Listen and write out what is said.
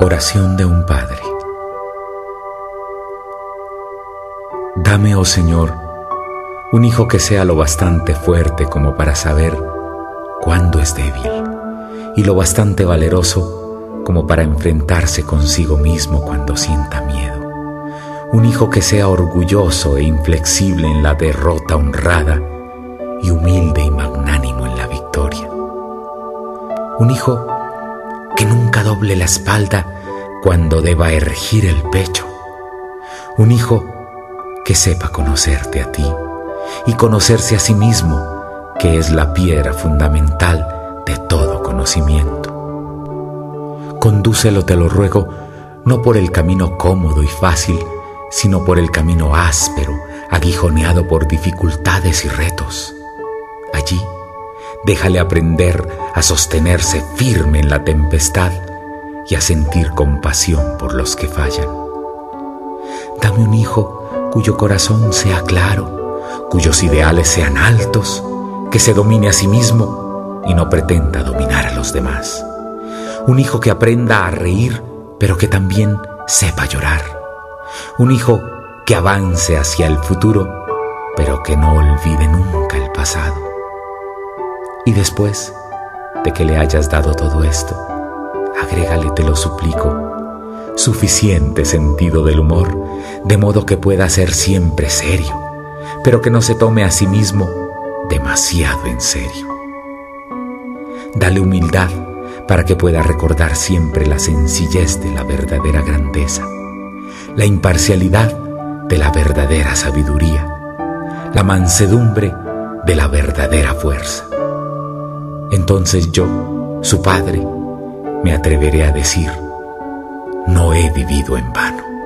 Oración de un padre. Dame, oh Señor, un hijo que sea lo bastante fuerte como para saber cuándo es débil y lo bastante valeroso como para enfrentarse consigo mismo cuando sienta miedo. Un hijo que sea orgulloso e inflexible en la derrota honrada y humilde y magnánimo en la victoria. Un hijo que nunca doble la espalda cuando deba erguir el pecho. Un hijo que sepa conocerte a ti y conocerse a sí mismo, que es la piedra fundamental de todo conocimiento. Condúcelo, te lo ruego, no por el camino cómodo y fácil, sino por el camino áspero, aguijoneado por dificultades y retos. Allí, déjale aprender a sostenerse firme en la tempestad y a sentir compasión por los que fallan. Dame un hijo cuyo corazón sea claro, cuyos ideales sean altos, que se domine a sí mismo y no pretenda dominar a los demás. Un hijo que aprenda a reír, pero que también sepa llorar. Un hijo que avance hacia el futuro, pero que no olvide nunca el pasado. Y después de que le hayas dado todo esto, agrégale, te lo suplico, suficiente sentido del humor, de modo que pueda ser siempre serio, pero que no se tome a sí mismo demasiado en serio. Dale humildad para que pueda recordar siempre la sencillez de la verdadera grandeza, la imparcialidad de la verdadera sabiduría, la mansedumbre de la verdadera fuerza. Entonces yo, su padre, me atreveré a decir: no he vivido en vano.